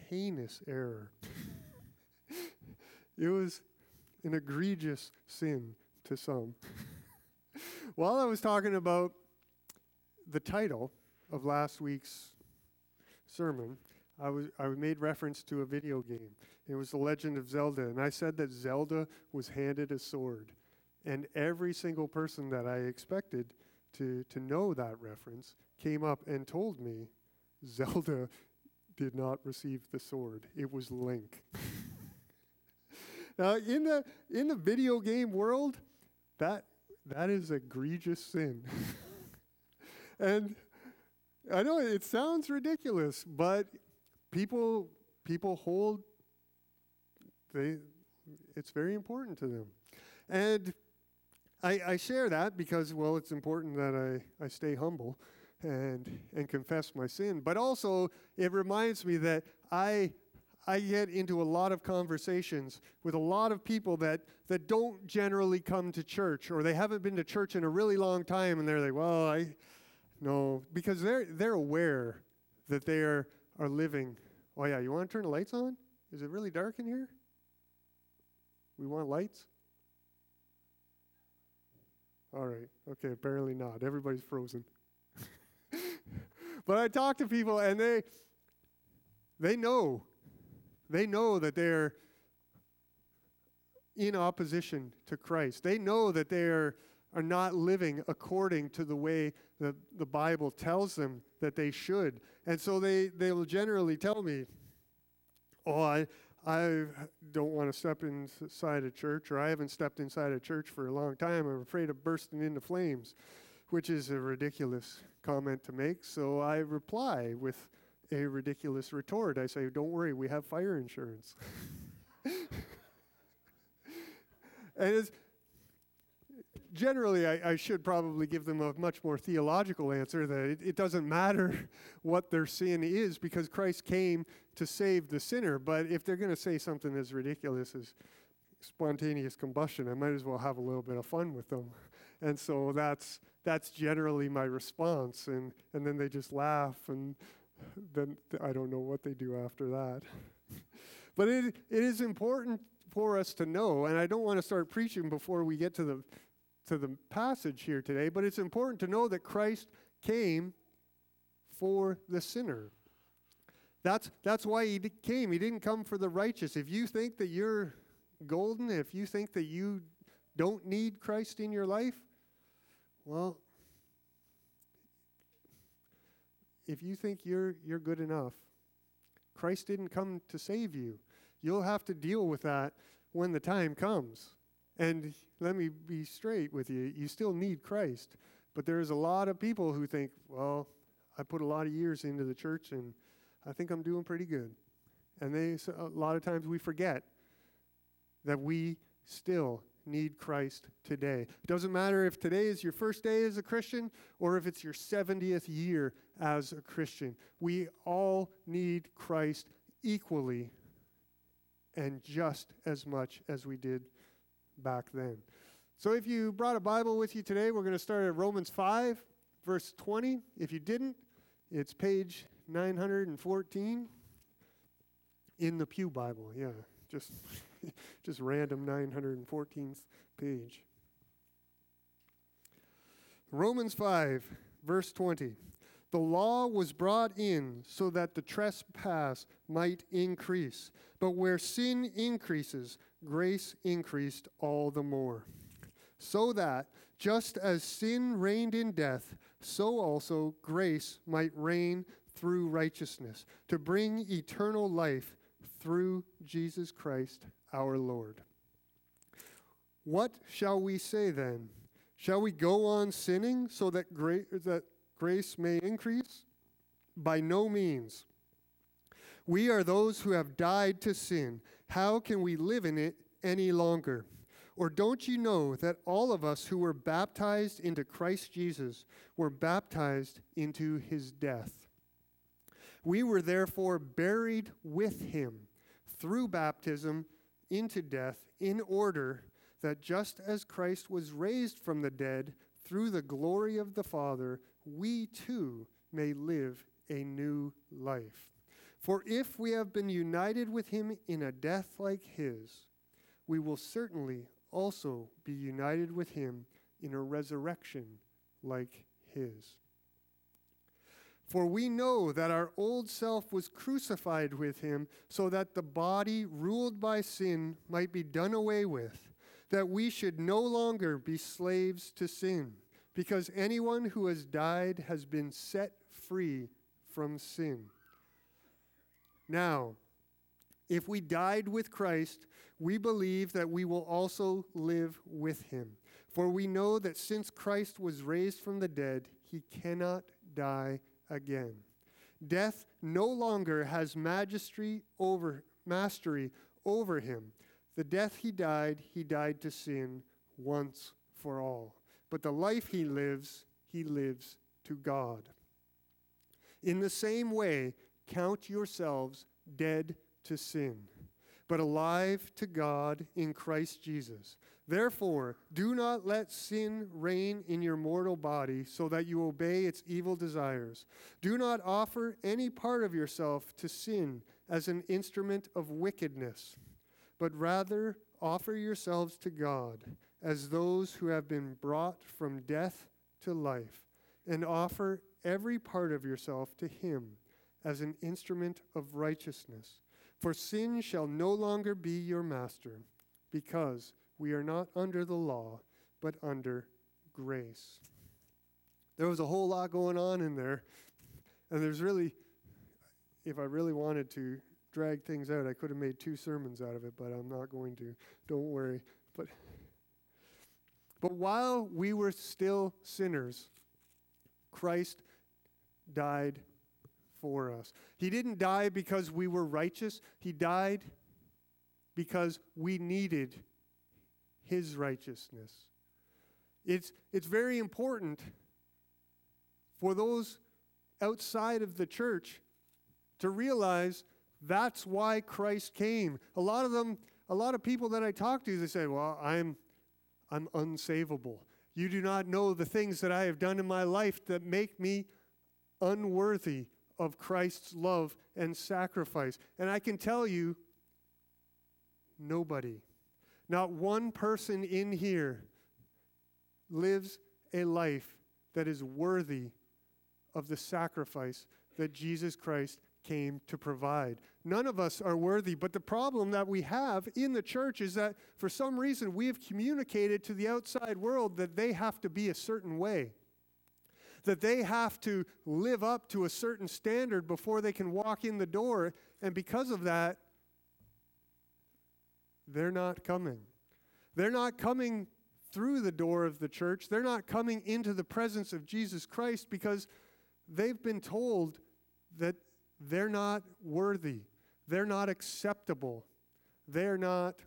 heinous error. It was an egregious sin to some. While I was talking about the title of last week's sermon, I made reference to a video game. It was The Legend of Zelda, and I said that Zelda was handed a sword. And every single person that I expected to know that reference came up and told me Zelda did not receive the sword. It was Link. Now, in the video game world, that is egregious sin. And I know it sounds ridiculous, but people hold it's very important to them. And I share that because, well, it's important that I stay humble and confess my sin. But also, it reminds me that I get into a lot of conversations with a lot of people that don't generally come to church, or they haven't been to church in a really long time, and they're like, well, no, because they're aware that they are living. Oh yeah, you want to turn the lights on? Is it really dark in here? We want lights? All right. Okay, apparently not. Everybody's frozen. But I talk to people, and they know that they're in opposition to Christ. They know that they are not living according to the way that the Bible tells them that they should. And so they will generally tell me, oh, I don't want to step inside a church, or I haven't stepped inside a church for a long time. I'm afraid of bursting into flames, which is a ridiculous comment to make. So I reply with a ridiculous retort. I say, don't worry, we have fire insurance. And generally, I should probably give them a much more theological answer, that it doesn't matter what their sin is, because Christ came to save the sinner. But if they're going to say something as ridiculous as spontaneous combustion, I might as well have a little bit of fun with them. And so that's generally my response. And then they just laugh, and then I don't know what they do after that. But it is important for us to know, and I don't want to start preaching before we get to the passage here today, but it's important to know that Christ came for the sinner. That's why he came. He didn't come for the righteous. If you think that you're golden, if you think that you don't need Christ in your life, well, if you think you're good enough, Christ didn't come to save you. You'll have to deal with that when the time comes. And let me be straight with you. You still need Christ. But there's a lot of people who think, well, I put a lot of years into the church, and I think I'm doing pretty good. And a lot of times we forget that we still need Christ today. It doesn't matter if today is your first day as a Christian or if it's your 70th year as a Christian. We all need Christ equally and just as much as we did back then. So if you brought a Bible with you today, we're going to start at Romans 5, verse 20. If you didn't, it's page 914 in the Pew Bible. Yeah, just random 914th page. Romans 5, verse 20. The law was brought in so that the trespass might increase. But where sin increases, grace increased all the more. So that, just as sin reigned in death, so also grace might reign through righteousness, to bring eternal life through Jesus Christ our Lord. What shall we say then? Shall we go on sinning so that grace may increase? By no means. We are those who have died to sin. How can we live in it any longer? Or don't you know that all of us who were baptized into Christ Jesus were baptized into his death? We were therefore buried with him through baptism into death, in order that just as Christ was raised from the dead through the glory of the Father, we too may live a new life. For if we have been united with him in a death like his, we will certainly also be united with him in a resurrection like his. For we know that our old self was crucified with him so that the body ruled by sin might be done away with, that we should no longer be slaves to sin, because anyone who has died has been set free from sin. Now, if we died with Christ, we believe that we will also live with him. For we know that since Christ was raised from the dead, he cannot die again. Death no longer has mastery over him. The death he died to sin once for all. But the life he lives to God. In the same way, count yourselves dead to sin, but alive to God in Christ Jesus. Therefore, do not let sin reign in your mortal body so that you obey its evil desires. Do not offer any part of yourself to sin as an instrument of wickedness, but rather offer yourselves to God as those who have been brought from death to life, and offer every part of yourself to him as an instrument of righteousness. For sin shall no longer be your master, because we are not under the law, but under grace. There was a whole lot going on in there, and there's really, if I really wanted to drag things out, I could have made 2 sermons out of it, but I'm not going to. Don't worry. But while we were still sinners, Christ died for us. He didn't die because we were righteous. He died because we needed his righteousness. It's very important for those outside of the church to realize that's why Christ came. A lot of people that I talk to, they say, well, I'm unsavable. You do not know the things that I have done in my life that make me unworthy of Christ's love and sacrifice. And I can tell you, nobody, not one person in here lives a life that is worthy of the sacrifice that Jesus Christ came to provide. None of us are worthy, but the problem that we have in the church is that for some reason we have communicated to the outside world that they have to be a certain way, that they have to live up to a certain standard before they can walk in the door, and because of that, they're not coming. They're not coming through the door of the church. They're not coming into the presence of Jesus Christ because they've been told that they're not worthy. They're not acceptable. They're not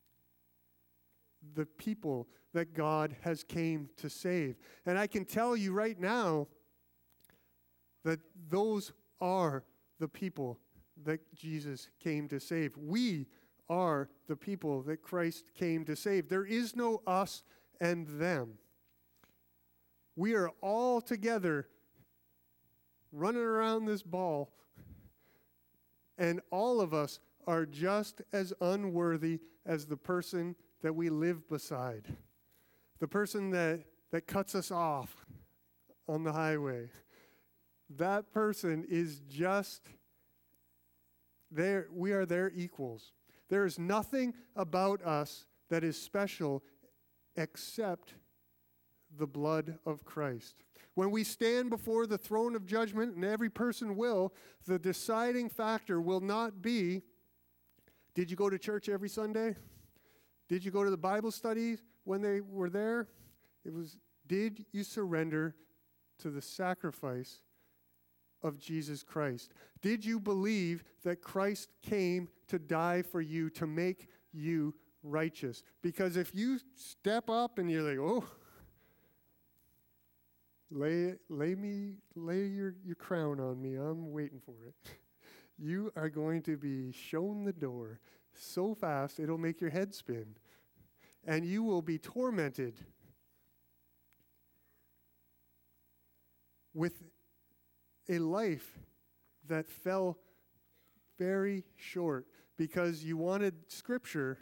the people that God has came to save. And I can tell you right now that those are the people that Jesus came to save. We are the people that Christ came to save. There is no us and them. We are all together running around this ball, and all of us are just as unworthy as the person that we live beside, the person that cuts us off on the highway. That person is just there. We are their equals. There is nothing about us that is special except the blood of Christ. When we stand before the throne of judgment, and every person will, the deciding factor will not be, did you go to church every Sunday? Did you go to the Bible study when they were there? It was, did you surrender to the sacrifice of Jesus Christ? Did you believe that Christ came to die for you, to make you righteous? Because if you step up and you're like, oh, lay your crown on me, I'm waiting for it. You are going to be shown the door so fast it'll make your head spin. And you will be tormented with a life that fell very short because you wanted Scripture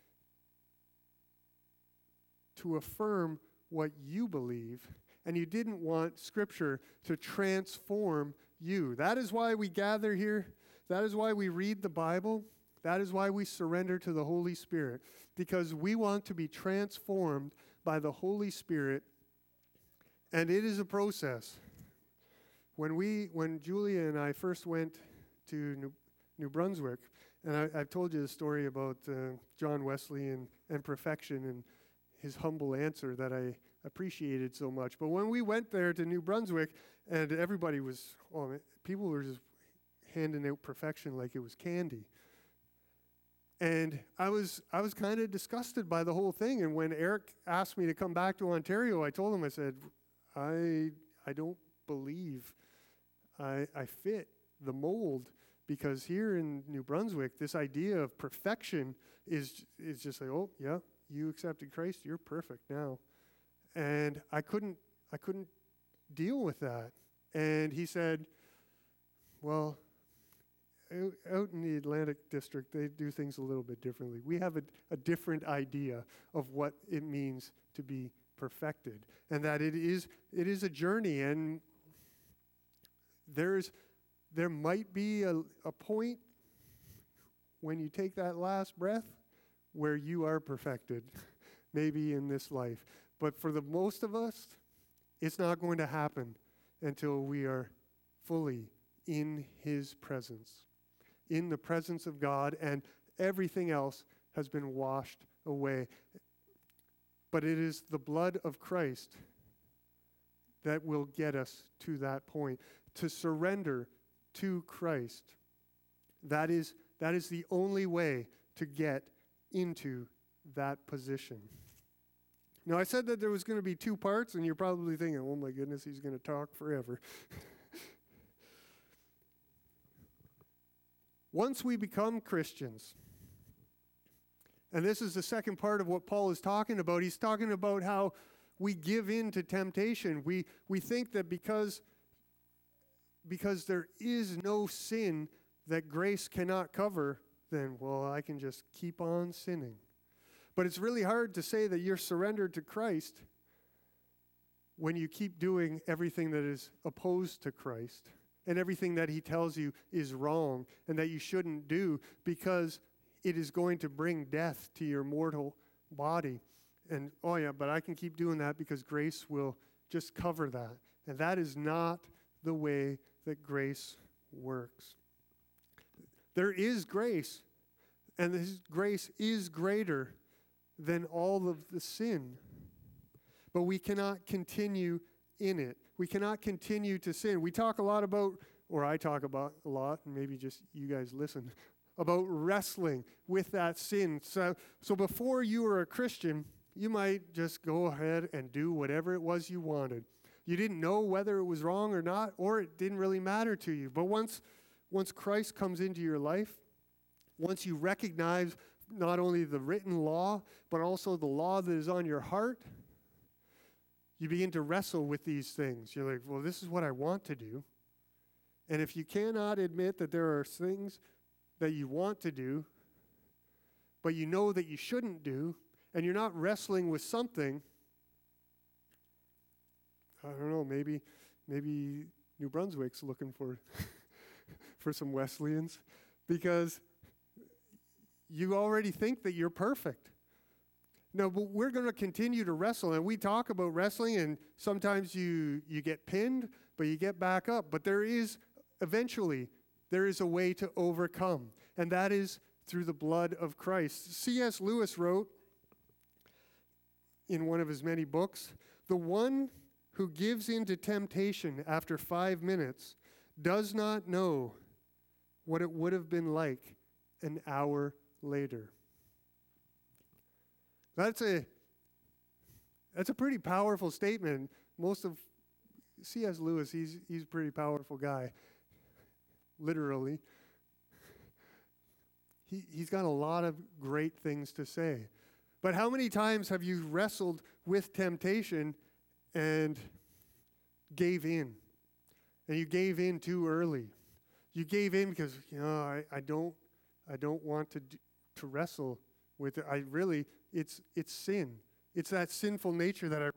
to affirm what you believe, and you didn't want Scripture to transform you. That is why we gather here. That is why we read the Bible. That is why we surrender to the Holy Spirit, because we want to be transformed by the Holy Spirit, and it is a process. When Julia and I first went to New Brunswick, and I've told you the story about John Wesley and perfection and his humble answer that I appreciated so much. But when we went there to New Brunswick, and everybody was, people were just handing out perfection like it was candy. And I was kind of disgusted by the whole thing. And when Eric asked me to come back to Ontario, I told him, I said, I don't believe I fit the mold, because here in New Brunswick, this idea of perfection is just like, oh yeah, you accepted Christ, you're perfect now. And I couldn't deal with that. And he said, well, out in the Atlantic District, they do things a little bit differently. We have a different idea of what it means to be perfected, and that it is a journey, and there might be a point when you take that last breath where you are perfected, maybe in this life. But for the most of us, it's not going to happen until we are fully in His presence, in the presence of God, and everything else has been washed away. But it is the blood of Christ that will get us to that point, to surrender to Christ. That is the only way to get into that position. Now, I said that there was going to be two parts, and you're probably thinking, oh my goodness, he's going to talk forever. Once we become Christians, and this is the second part of what Paul is talking about, he's talking about how we give in to temptation. We think that because there is no sin that grace cannot cover, then, well, I can just keep on sinning. But it's really hard to say that you're surrendered to Christ when you keep doing everything that is opposed to Christ and everything that He tells you is wrong and that you shouldn't do, because it is going to bring death to your mortal body. And, oh yeah, but I can keep doing that because grace will just cover that. And that is not the way that grace works. There is grace, and this grace is greater than all of the sin. But we cannot continue in it. We cannot continue to sin. We talk a lot about, or I talk about a lot, and maybe just you guys listen, about wrestling with that sin. So before you were a Christian, you might just go ahead and do whatever it was you wanted. You didn't know whether it was wrong or not, or it didn't really matter to you. But once Christ comes into your life, once you recognize not only the written law, but also the law that is on your heart, you begin to wrestle with these things. You're like, well, this is what I want to do. And if you cannot admit that there are things that you want to do, but you know that you shouldn't do, and you're not wrestling with something, I don't know, maybe New Brunswick's looking for some Wesleyans, because you already think that you're perfect. No, but we're going to continue to wrestle, and we talk about wrestling, and sometimes you get pinned, but you get back up. But eventually, there is a way to overcome, and that is through the blood of Christ. C.S. Lewis wrote in one of his many books, "The one who gives in to temptation after 5 minutes does not know what it would have been like an hour later." That's a pretty powerful statement. Most of C.S. Lewis, he's a pretty powerful guy, literally. He's got a lot of great things to say. But how many times have you wrestled with temptation and gave in? And you gave in too early. You gave in because, I don't want to wrestle with it. It's sin. It's that sinful nature that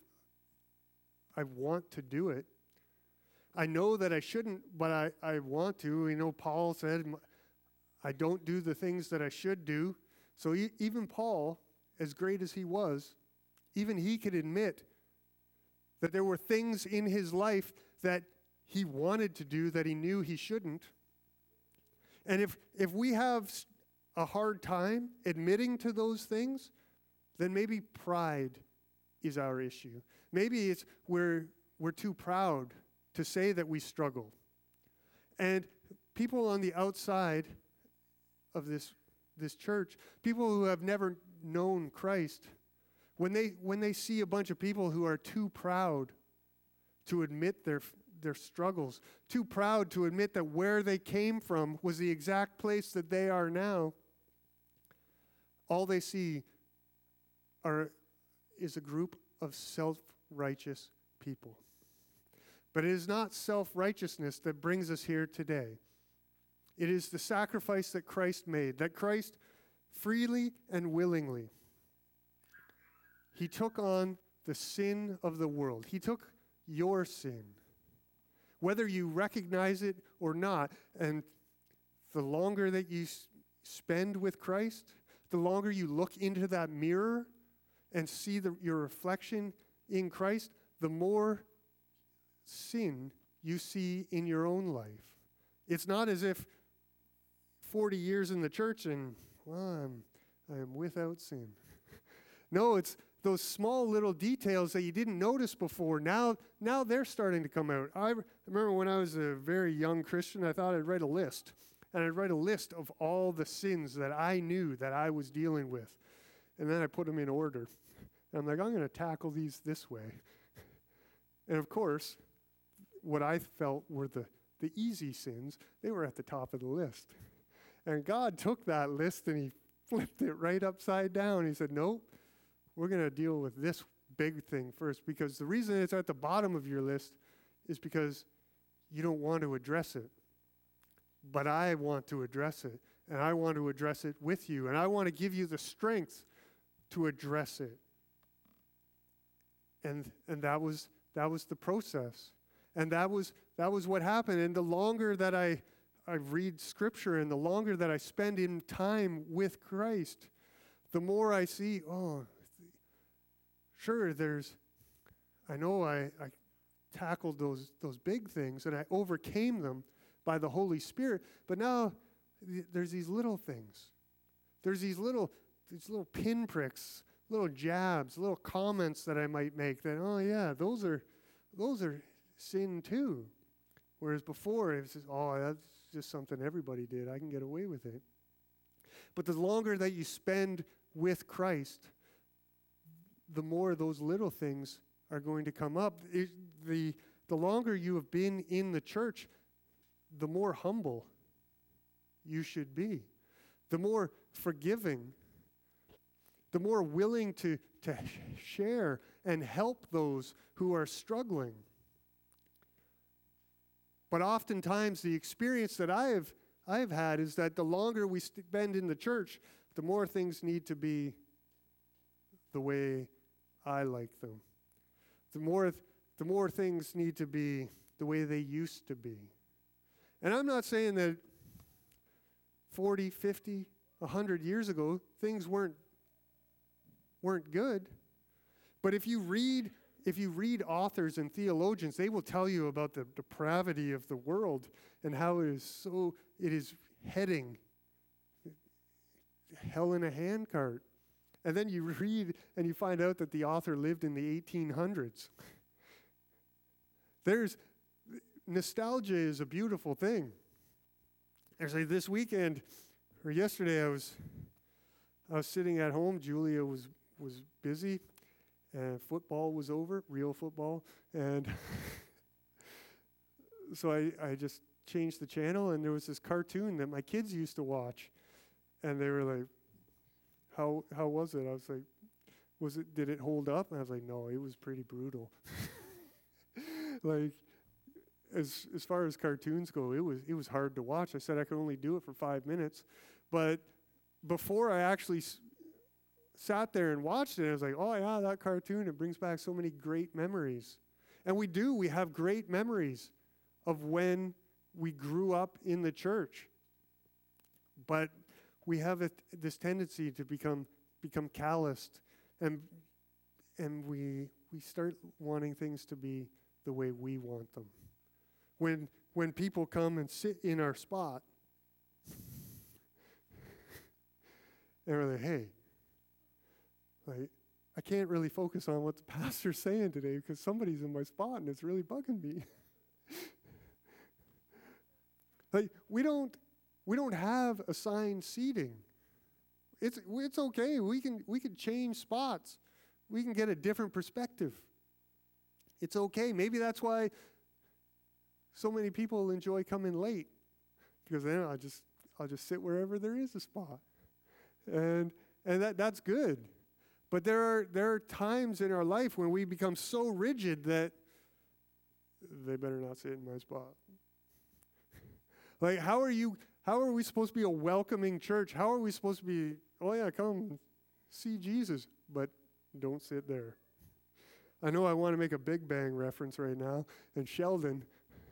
I want to do it. I know that I shouldn't, but I want to. Paul said, I don't do the things that I should do. So even Paul, as great as he was, even he could admit that there were things in his life that he wanted to do that he knew he shouldn't. And if we have a hard time admitting to those things, then maybe pride is our issue. Maybe it's we're too proud to say that we struggle. And people on the outside of this church, people who have never known Christ, when they see a bunch of people who are too proud to admit their struggles, too proud to admit that where they came from was the exact place that they are now, all they see is a group of self-righteous people. But it is not self-righteousness that brings us here today. It is the sacrifice that Christ made, that Christ freely and willingly, he took on the sin of the world. He took your sin, whether you recognize it or not. And the longer that you spend with Christ, the longer you look into that mirror and see your reflection in Christ, the more sin you see in your own life. It's not as if 40 years in the church and, I am without sin. No, it's those small little details that you didn't notice before. Now they're starting to come out. I remember when I was a very young Christian, I thought I'd write a list. And I'd write a list of all the sins that I knew that I was dealing with. And then I put them in order. And I'm like, I'm going to tackle these this way. And of course, what I felt were the easy sins, they were at the top of the list. And God took that list and he flipped it right upside down. He said, nope, we're going to deal with this big thing first, because the reason it's at the bottom of your list is because you don't want to address it. But I want to address it, and I want to address it with you, and I want to give you the strength to address it. And that was the process. And that was what happened. And the longer that I read Scripture and the longer that I spend in time with Christ, the more I see, sure, I know I tackled those big things and I overcame them by the Holy Spirit, but now there's these little things. There's these little pinpricks, little jabs, little comments that I might make that, those are sin too. Whereas before it was just, that's just something everybody did. I can get away with it. But the longer that you spend with Christ, the more those little things are going to come up. The longer you have been in the church, the more humble you should be. The more forgiving, the more willing to share and help those who are struggling. But oftentimes the experience that I have had is that the longer we spend in the church, the more things need to be the way I like them. The more things need to be the way they used to be. And I'm not saying that 40, 50, 100 years ago, things weren't good. But if you read authors and theologians, they will tell you about the depravity of the world and how it is heading hell in a handcart. And then you read and you find out that the author lived in the 1800s. Nostalgia is a beautiful thing. Actually, this weekend or yesterday, I was sitting at home. Julia was busy, and football was over, real football, and so I just changed the channel, and there was this cartoon that my kids used to watch, and they were like, "How was it?" I was like, did it hold up? And I was like, "No, it was pretty brutal." as far as cartoons go, it was hard to watch. I said I could only do it for 5 minutes, but before I actually sat there and watched it, I was like, oh yeah, that cartoon, it brings back so many great memories. And we have great memories of when we grew up in the church. But we have this tendency to become calloused, and we start wanting things to be the way we want them. When people come and sit in our spot, and we're like, hey, like, I can't really focus on what the pastor's saying today because somebody's in my spot and it's really bugging me. Like, we don't have assigned seating. It's okay. We can change spots. We can get a different perspective. It's okay. Maybe that's why so many people enjoy coming late, because then I'll just sit wherever there is a spot, and that's good. But there are times in our life when we become so rigid that they better not sit in my spot. Like, how are we supposed to be a welcoming church? How are we supposed to be, oh yeah, come see Jesus, but don't sit there? I know I want to make a Big Bang reference right now, and Sheldon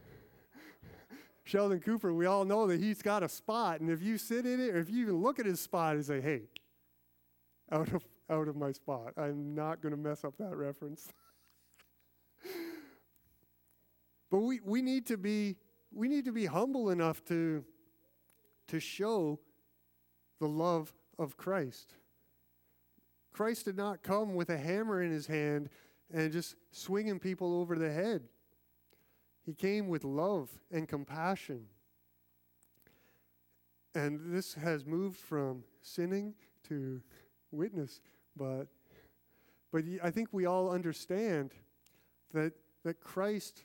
Cooper, we all know that he's got a spot, and if you sit in it, or if you even look at his spot, he's like, hey, out of my spot. I'm not going to mess up that reference. But we need to be humble enough to show the love of Christ. Christ did not come with a hammer in his hand and just swinging people over the head. He came with love and compassion. And this has moved from sinning to witness, but I think we all understand that Christ,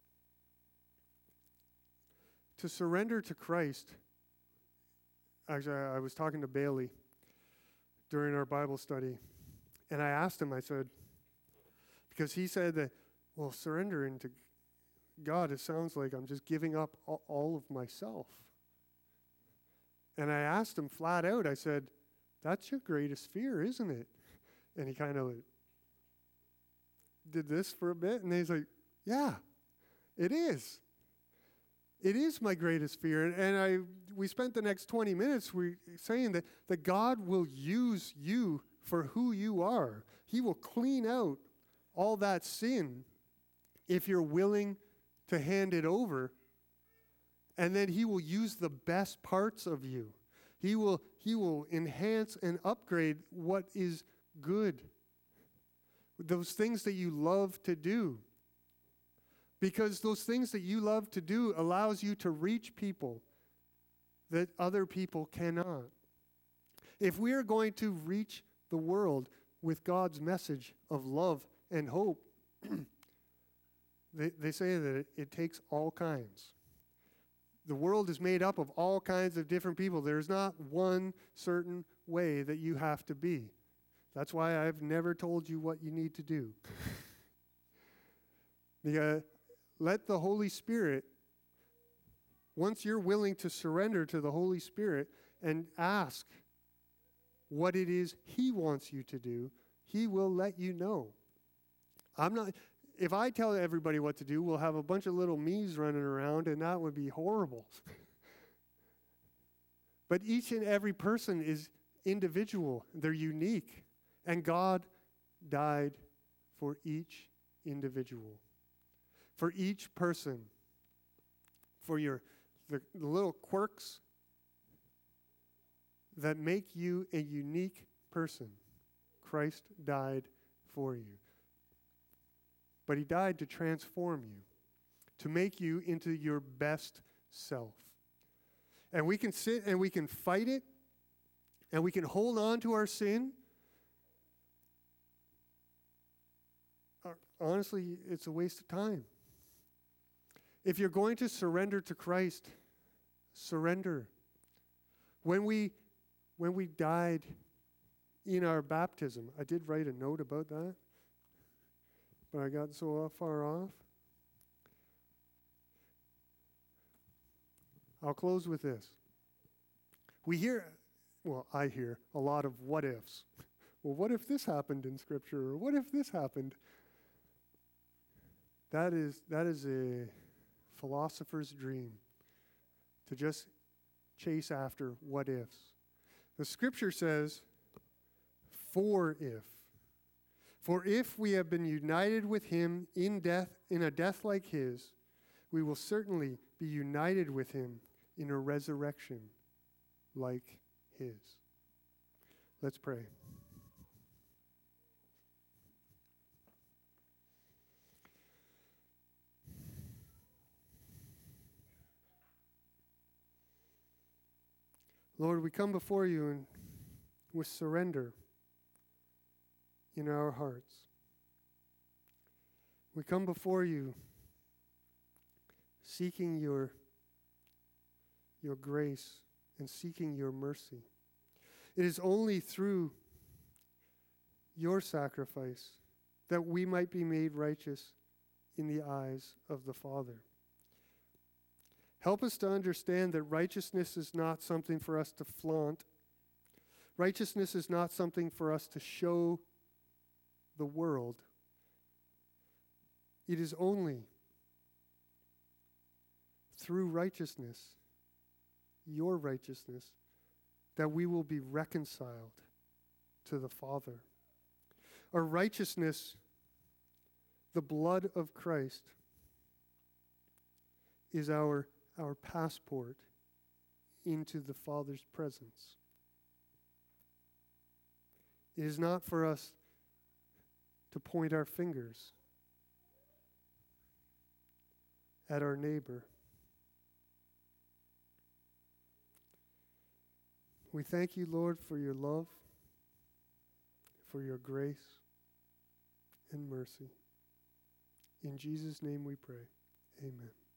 to surrender to Christ. Actually, I was talking to Bailey during our Bible study, and I asked him, I said, because he said that, well, surrendering to God, it sounds like I'm just giving up all of myself. And I asked him flat out, I said, that's your greatest fear, isn't it? And he kind of like did this for a bit, and he's like, yeah, it is. It is my greatest fear. And we spent the next 20 minutes saying that God will use you for who you are. He will clean out all that sin if you're willing to hand it over. And then he will use the best parts of you. He will enhance and upgrade what is good. Those things that you love to do. Because those things that you love to do allows you to reach people that other people cannot. If we are going to reach the world with God's message of love and hope, they say that it takes all kinds. The world is made up of all kinds of different people. There's not one certain way that you have to be. That's why I've never told you what you need to do. Because let the Holy Spirit, once you're willing to surrender to the Holy Spirit and ask what it is He wants you to do, He will let you know. If I tell everybody what to do, we'll have a bunch of little me's running around, and that would be horrible. But each and every person is individual. They're unique. And God died for each individual. For each person. For the little quirks that make you a unique person. Christ died for you. But He died to transform you, to make you into your best self. And we can sit and we can fight it, and we can hold on to our sin. Honestly, it's a waste of time. If you're going to surrender to Christ, surrender. When we died in our baptism, I did write a note about that, but I got so far off. I'll close with this. I hear a lot of what ifs. Well, what if this happened in Scripture? Or what if this happened? That is a philosopher's dream, to just chase after what ifs. The Scripture says, for if. For if we have been united with him in a death like his, we will certainly be united with him in a resurrection like his. Let's pray. Lord, we come before you and with surrender in our hearts. We come before you seeking your grace and seeking your mercy. It is only through your sacrifice that we might be made righteous in the eyes of the Father. Help us to understand that righteousness is not something for us to flaunt. Righteousness is not something for us to show the world. It is only through righteousness, your righteousness, that we will be reconciled to the Father. Our righteousness, the blood of Christ, is our passport into the Father's presence. It is not for us to point our fingers at our neighbor. We thank you, Lord, for your love, for your grace and mercy. In Jesus' name we pray. Amen.